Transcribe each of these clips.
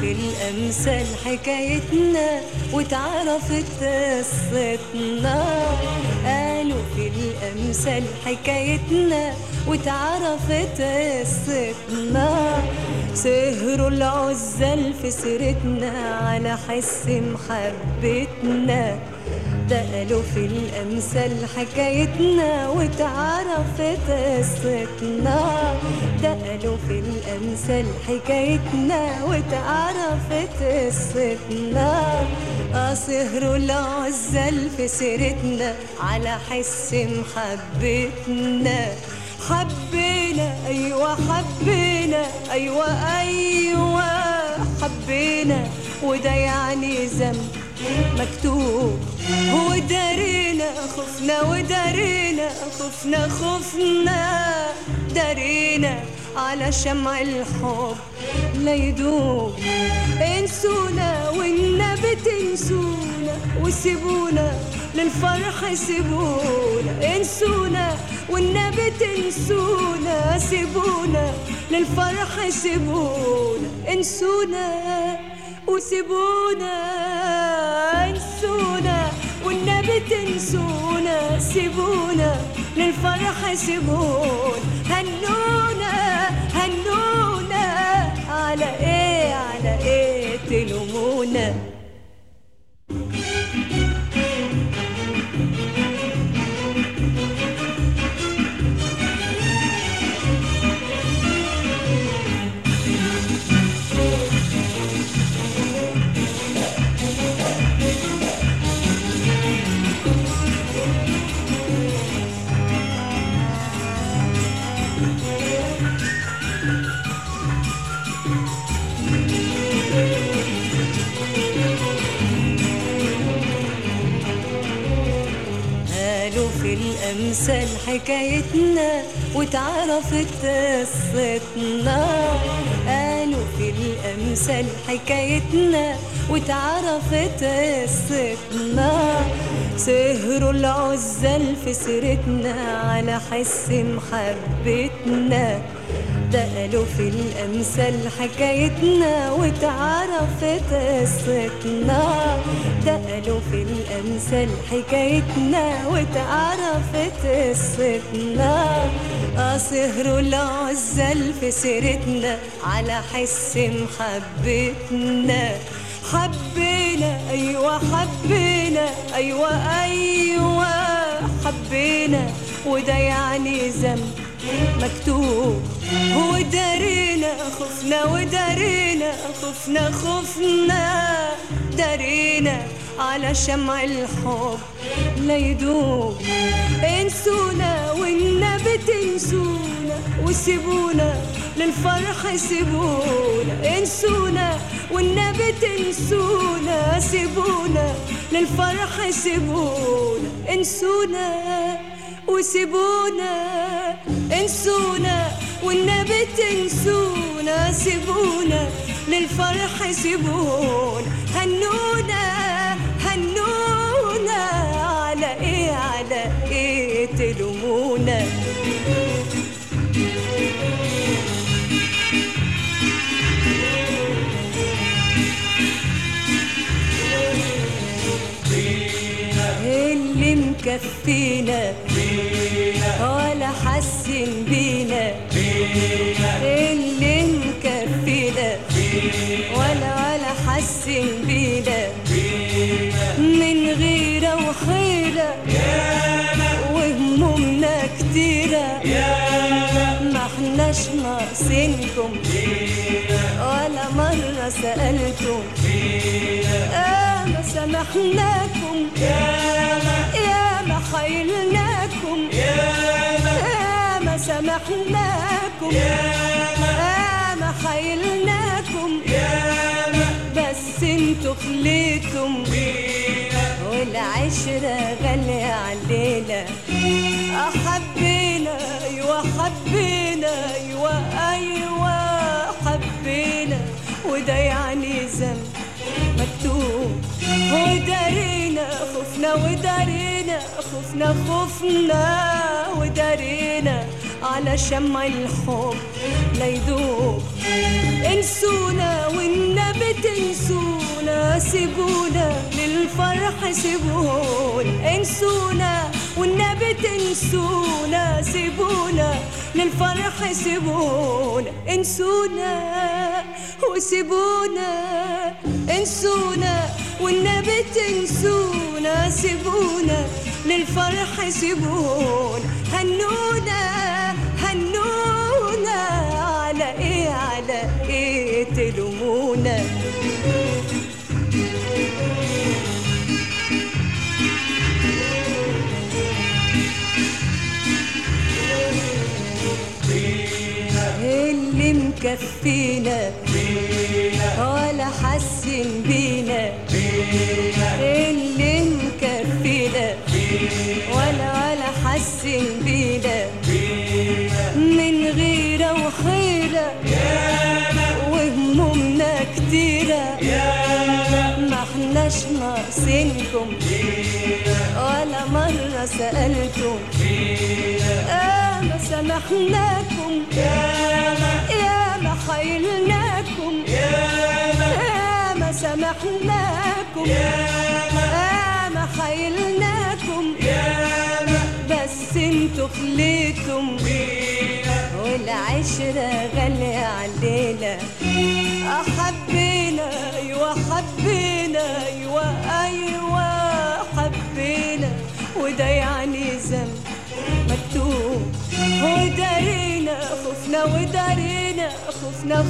في الأمثال حكايتنا واتعرفت قصتنا. قالوا في الأمثال حكايتنا واتعرفت قصتنا. سهروا العزال في سيرتنا على حس محبتنا. ده قالوا في الأمثال حكايتنا واتعرفت قصتنا. ده قالوا في الأمثال حكايتنا واتعرفت قصتنا. سهروا العزال في سيرتنا على حس محبتنا. حبينا أيوة حبينا أيوة أيوة حبينا، وده يعني ذنب مكتوب. ودارينا خفنا ودارينا خفنا دارينا على شمع الحب لا يدوب. انسونا والنبي تنسونا وسيبونا للفرح سيبونا. انسونا والنبي تنسونا سيبونا للفرح سيبونا. انسونا وسيبونا. انسونا والنبي تنسونا سيبونا للفرح سيبونا. هنونا هنونا على ايه تلومونا. في الأمثال حكايتنا واتعرفت قصتنا. قالوا في الأمثال حكايتنا واتعرفت قصتنا. سهروا العزال في سيرتنا على حس محبتنا. ده قالوا في الأمثال حكايتنا واتعرفت قصتنا. ده قالوا في الأمثال حكايتنا واتعرفت قصتنا. سهروا العزال في سيرتنا على حس محبتنا. حبينا أيوة حبينا أيوة أيوة حبينا، وده يعني ذنب مكتوب. ودارينا خفنا ودارينا خفنا دارينا على شمع الحب لا يدوب. انسونا والنبي تنسونا وسيبونا للفرح سيبونا. انسونا والنبي تنسونا سيبونا للفرح سيبونا. انسونا وسيبونا. انسونا والنبي تنسونا سيبونا للفرح سيبونا. هنونا هنونا على ايه تلومونا. اللي مكفينا ولا حاسين بينا. اللي مكفينا ولا حاسين بينا. من غيرة وخيرة وهمومنا كتيرة. ما احناش ناقصينكم ولا مرة سألتم. ما سامحناكم يا ما خيلناكم. ما سامحناكم ما خيلناكم. بس انتوا خليتم والعشرة غالية علينا. حبينا ايوه حبينا ايوه ايوه حبينا، وده يعني ذنب مكتوب. ودارينا خفنا ودارينا خفنا ودارينا على شمع الحب لا يدوب. انسونا والنبي تنسونا، سيبونا للفرح سيبونا. انسونا والنبي تنسونا، سيبونا للفرح سيبونا. انسونا وسيبونا، انسونا والنبي تنسونا، سيبونا للفرح سيبونا. هنونا هنونا على ايه على ايه تلومونا. اللي مكفينا ولا حاسين بينا، اللي مكفينا ولا حاسين بينا، من غيرة وخيرة وهمومنا كتيرة، ما احناش ناقصينكم ولا مرة سألتم، ما سامحناكم يا ما حيلناكم، ما سامحناكم ما حيلناكم، بس انتوا خليتم والعشرة غالية علينا. حبينا ايوه حبينا ايوه ايوه حبينا، وده يعني ذنب مكتوب، ودارينا خفنا ودارينا خفنا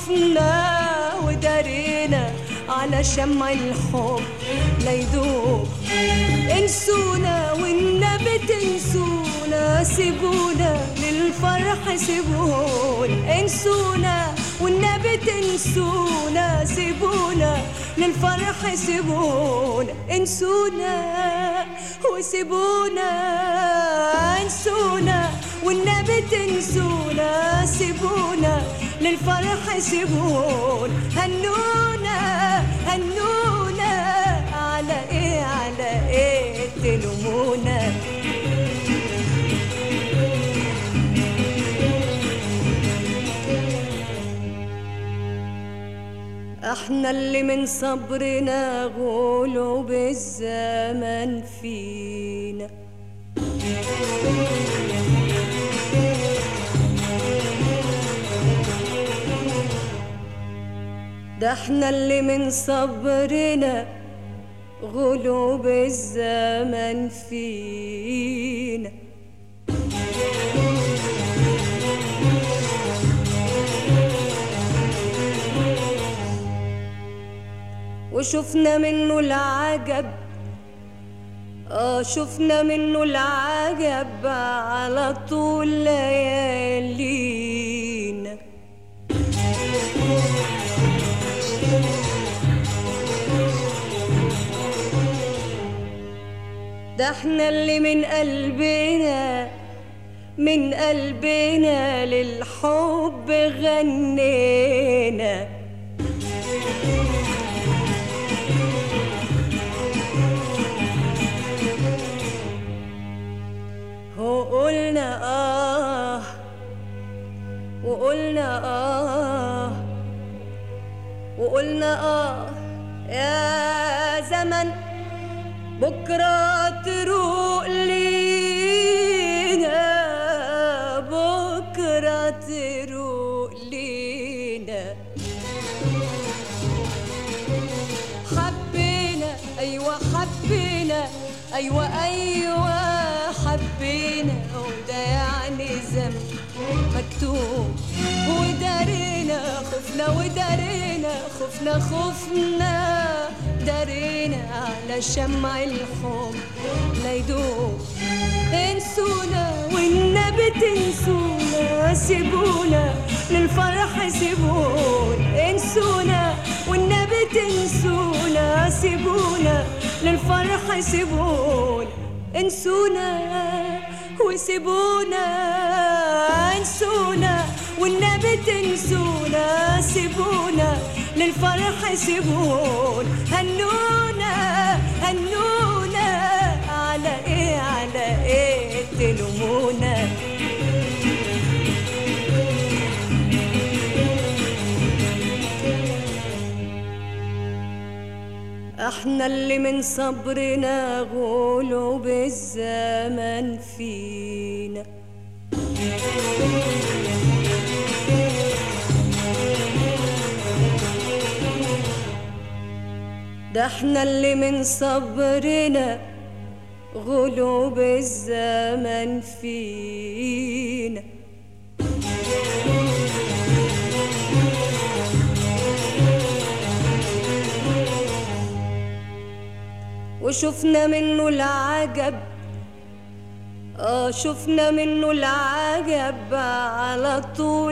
ودارينا على شمع الحب لا يدوب. انسونا والنبي تنسونا، سيبونا للفرح سيبونا. انسونا والنبي تنسونا، سيبونا للفرح سيبونا. انسونا وسيبونا، انسونا والنبي تنسونا، سيبونا للفرح سيبونا. هنونا هنونا على ايه على ايه تلومونا. احنا اللي من صبرنا غلوب الزمن فينا، ده احنا اللي من صبرنا غلوب الزمن فينا. وشفنا منه العجب، شفنا منه العجب على طول ليالينا. ده احنا اللي من قلبنا من قلبنا للحب غنينا. وقلنا وقلنا وقلنا يا زمن بكرة تروق لينا، بكرة تروق لينا. حبينا أيوة حبينا أيوة أيوة حبينا، وده يعني ذنب مكتوب، ودارينا خفنا ودارينا خفنا دارينا على شمع الحب لا يدوب. انسونا والنبي تنسونا، سيبونا للفرح سيبونا. انسونا والنبي تنسونا، سيبونا للفرح سيبونا. انسونا وسيبونا، انسونا والنبي تنسونا، سيبونا للفرح سيبونا. هنونا هنونا على ايه تلومونا. احنا اللي من صبرنا غلوب الزمن فينا. ده احنا اللي من صبرنا غلوب الزمن فينا. وشفنا منه العجب، شفنا منه العجب على طول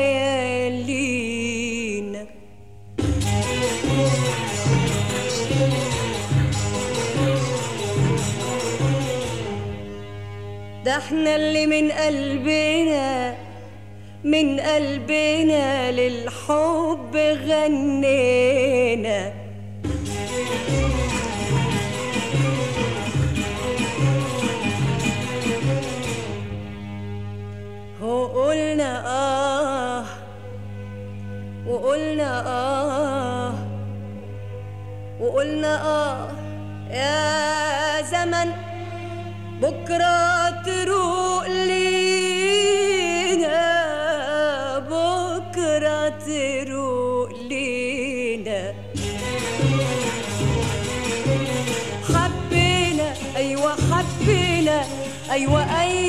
ليالينا. ده احنا اللي من قلبنا، من قلبنا للحب غنينا. وقلنا وقلنا وقلنا يا زمن بكرة تروق لينا، بكرة تروق لينا. حبينا أيوة حبينا، أيوة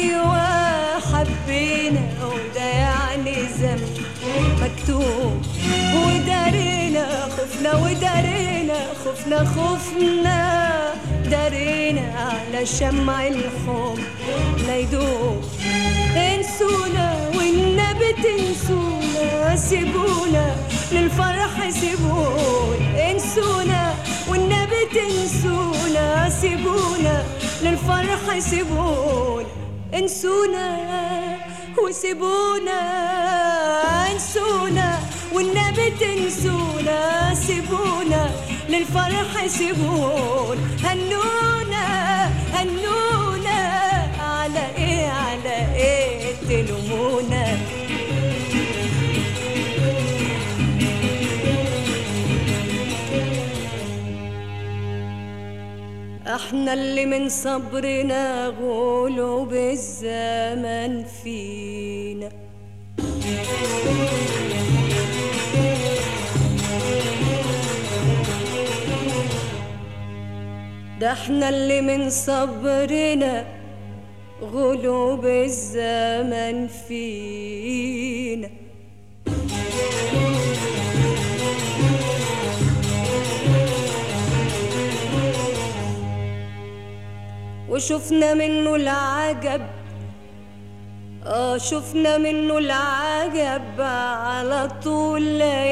حبينا، وده يعني ذنب مكتوب. ودارينا خفنا، ودارينا خفنا، خفنا دارينا على شمع الحب لا يدوب. انسونا والنبي تنسونا، سيبونا للفرح سيبونا. انسونا والنبي تنسونا، سيبونا للفرح سيبونا. انسونا وسيبونا، انسونا والنبي تنسونا، سيبونا للفرح سيبونا. هنونا هنونا على ايه، على ايه تلومونا؟ احنا اللي من صبرنا غلوب الزمن فينا. ده احنا اللي من صبرنا غلوب الزمن فينا. وشفنا منه العجب، شفنا منه العجب على طول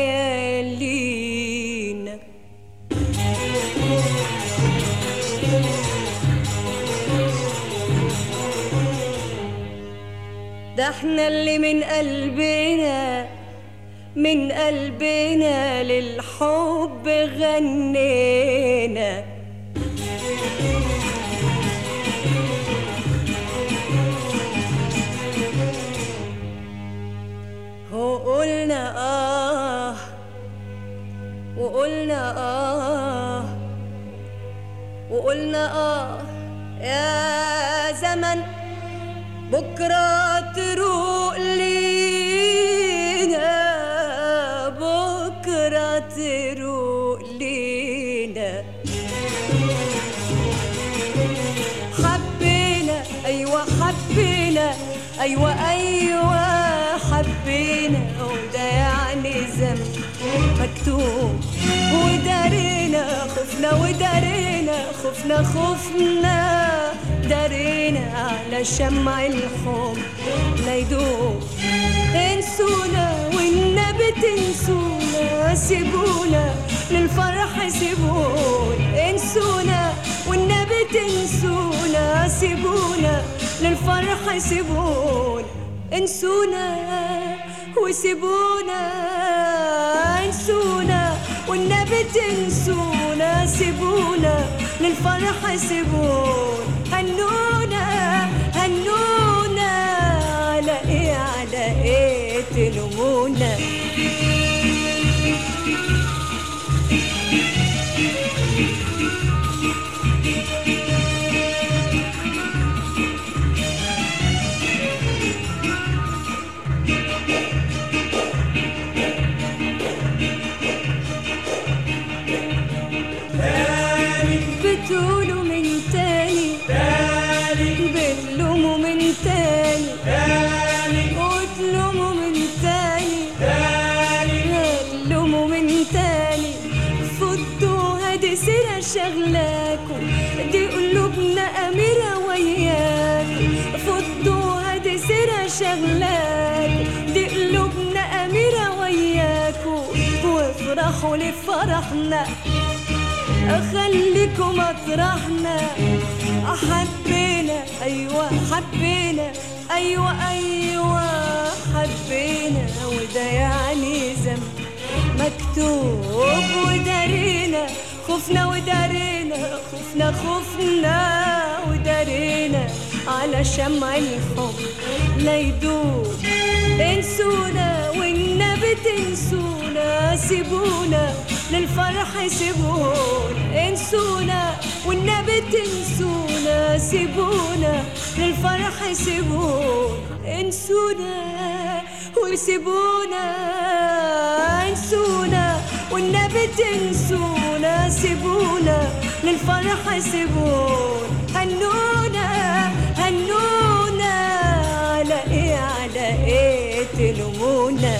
ليالينا. ده احنا اللي من قلبنا، من قلبنا للحب غنينا. وقلنا وقلنا وقلنا يا زمن بكرة تروق لينا، بكرة تروق لينا. حبينا أيوة حبينا، أيوة حبينا، وده يعني ذنب مكتوب. ودارينا خفنا، ودارينا خفنا، خفنا دارينا على شمع الحب لا يدوب. انسونا والنبي تنسونا، سيبونا للفرح سيبونا. انسونا والنبي تنسونا، سيبونا للفرح سيبونا. انسونا وسيبونا، انسونا والنبي تنسونا، سيبونا للفرح سيبونا. هنونا هنونا على ايه، على ايه تلومونا؟ وافرحوا لفرحنا، خليكم مطرحنا. حبينا أيوة حبينا، أيوة أيوة حبينا، وده يعني ذنب مكتوب ودارينا. خفنا ودارينا، خفنا ودارينا، على شمع الحب لا يدوب. انسونا والنبي تنسونا، سيبونا للفرح سيبونا. انسونا والنبي تنسونا، سيبونا للفرح سيبونا. انسونا وسيبونا، انسونا والنبي تنسونا، سيبونا للفرح سيبونا. هنونا هنونا، على ايه على ايه تلومونا؟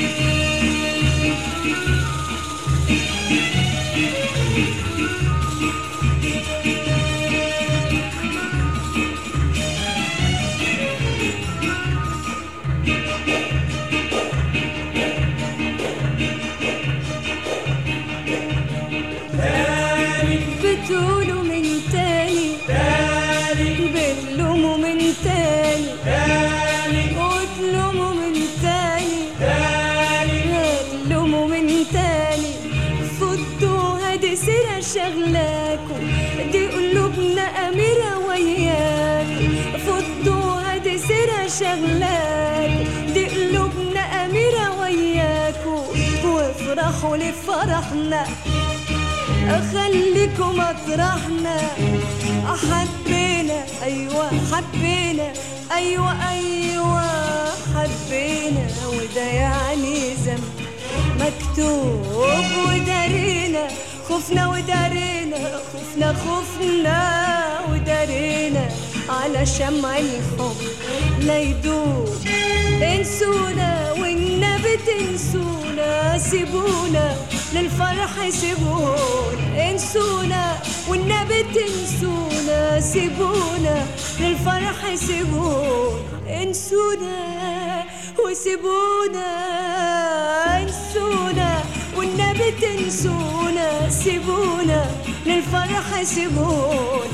بتقولوا من تاني بتلوموا من تاني وتلوموا من تاني هتلوموا من تاني. فضوا هادي سيرة شغلاكم، دي قلوبنا أميرة وياكم. فضوا هادي سيرة شغلاكم، دي قلوبنا أميرة وياكم. وافرحوا لفرحنا، خليكم مطرحنا. حبينا أيوة حبينا، أيوة أيوة حبينا، وده يعني ذنب مكتوب ودارينا. خفنا ودارينا، خفنا ودارينا، على شمع الحب لا يدوب. انسونا والنبي تنسونا، سيبونا للفرح سيبونا. انسونا والنبي تنسونا، سيبونا للفرح سيبونا. انسونا وسيبونا، انسونا والنبي تنسونا، سيبونا للفرح سيبونا.